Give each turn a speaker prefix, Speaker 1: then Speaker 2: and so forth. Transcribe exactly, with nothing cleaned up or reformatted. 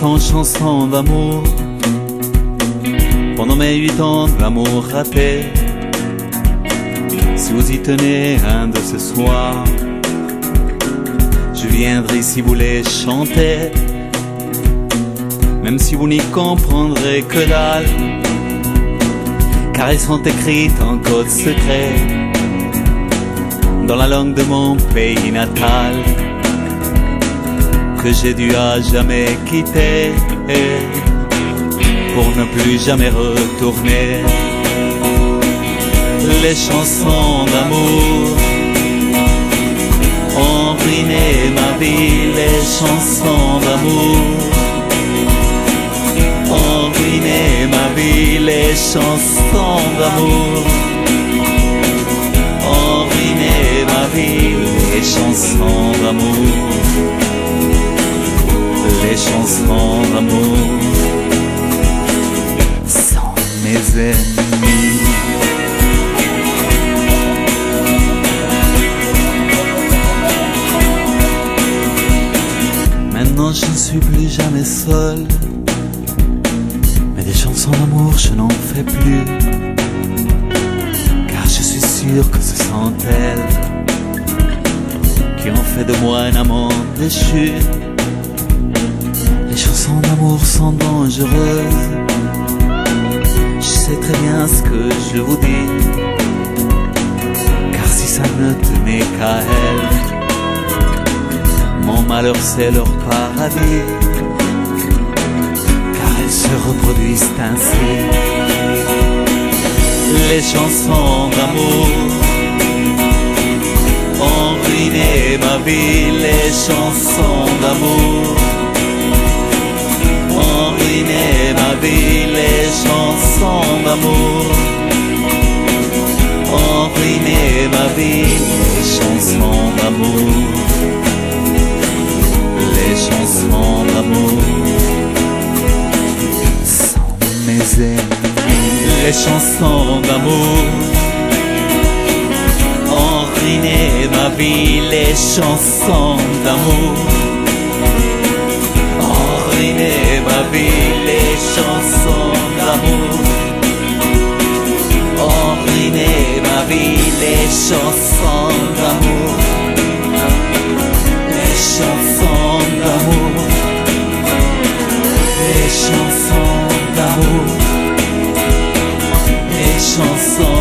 Speaker 1: cent chansons d'amour pendant mes huit ans d'amour raté. Si vous y tenez un de ce soir, je viendrai si vous les chanter, même si vous n'y comprendrez que dalle, car elles sont écrites en code secret dans la langue de mon pays natal, que j'ai dû à jamais quitter pour ne plus jamais retourner. Les chansons d'amour ont ruiné ma vie, les chansons d'amour ont ruiné ma vie, les chansons d'amour ont ruiné ma vie, les chansons d'amour, les chansons d'amour sont mes ennemis. Maintenant je ne suis plus jamais seul, mais des chansons d'amour je n'en fais plus, car je suis sûr que ce sont elles qui ont fait de moi un amant déchu. Les chansons d'amour sont dangereuses, je sais très bien ce que je vous dis, car si ça ne tenait qu'à elles, mon malheur c'est leur paradis, car elles se reproduisent ainsi. Les chansons d'amour ont ruiné ma vie, les chansons d'amour ont ruiné ma vie, les chansons d'amour ont ruiné ma vie, les chansons d'amour, les chansons d'amour sont mes ennemis. Les chansons d'amour ont ruiné ma vie, les chansons d'amour ont ruiné ma vie, les chansons d'amour ont ruiné ma vie, les chansons d'amour, les chansons d'amour, les chansons d'amour, les chansons